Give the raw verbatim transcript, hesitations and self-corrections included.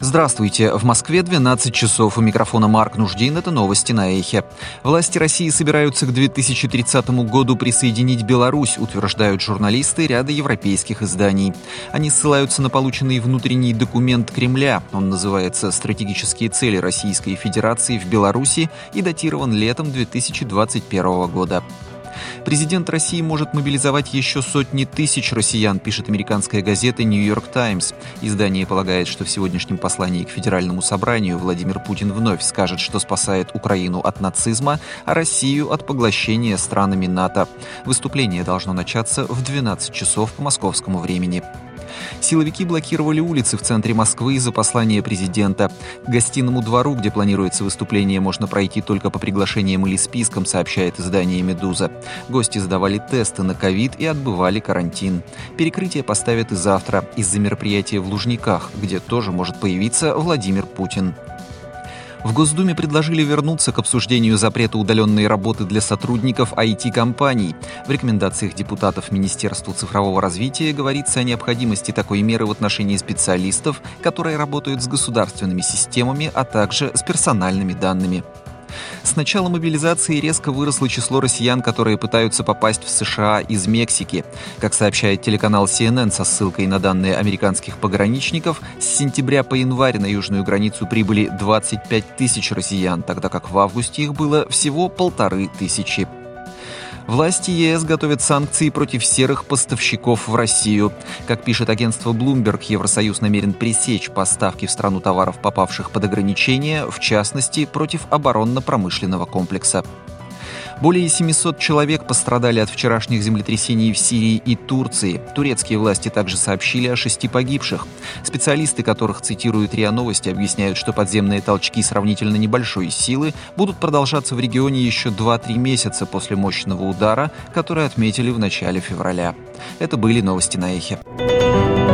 Здравствуйте. В Москве двенадцать часов. У микрофона Марк Нуждин. Это новости на Эхе. Власти России собираются к две тысячи тридцатому году присоединить Беларусь, утверждают журналисты ряда европейских изданий. Они ссылаются на полученный внутренний документ Кремля. Он называется «Стратегические цели Российской Федерации в Беларуси» и датирован летом две тысячи двадцать первого года. Президент России может мобилизовать еще сотни тысяч россиян, пишет американская газета «Нью-Йорк Таймс». Издание полагает, что в сегодняшнем послании к Федеральному собранию Владимир Путин вновь скажет, что спасает Украину от нацизма, а Россию от поглощения странами НАТО. Выступление должно начаться в двенадцать часов по московскому времени. Силовики блокировали улицы в центре Москвы из-за послания президента. К Гостиному двору, где планируется выступление, можно пройти только по приглашениям или спискам, сообщает издание «Медуза». Гости сдавали тесты на ковид и отбывали карантин. Перекрытие поставят и завтра из-за мероприятия в Лужниках, где тоже может появиться Владимир Путин. В Госдуме предложили вернуться к обсуждению запрета удаленной работы для сотрудников ай ти-компаний. В рекомендациях депутатов Министерству цифрового развития говорится о необходимости такой меры в отношении специалистов, которые работают с государственными системами, а также с персональными данными. С начала мобилизации резко выросло число россиян, которые пытаются попасть в США из Мексики. Как сообщает телеканал си эн эн со ссылкой на данные американских пограничников, с сентября по январь на южную границу прибыли двадцать пять тысяч россиян, тогда как в августе их было всего полторы тысячи. Власти ЕС готовят санкции против серых поставщиков в Россию. Как пишет агентство Bloomberg, Евросоюз намерен пресечь поставки в страну товаров, попавших под ограничения, в частности, против оборонно-промышленного комплекса. Более семисот человек пострадали от вчерашних землетрясений в Сирии и Турции. Турецкие власти также сообщили о шести погибших. Специалисты, которых цитируют РИА Новости, объясняют, что подземные толчки сравнительно небольшой силы будут продолжаться в регионе еще два-три месяца после мощного удара, который отметили в начале февраля. Это были новости на Эхе.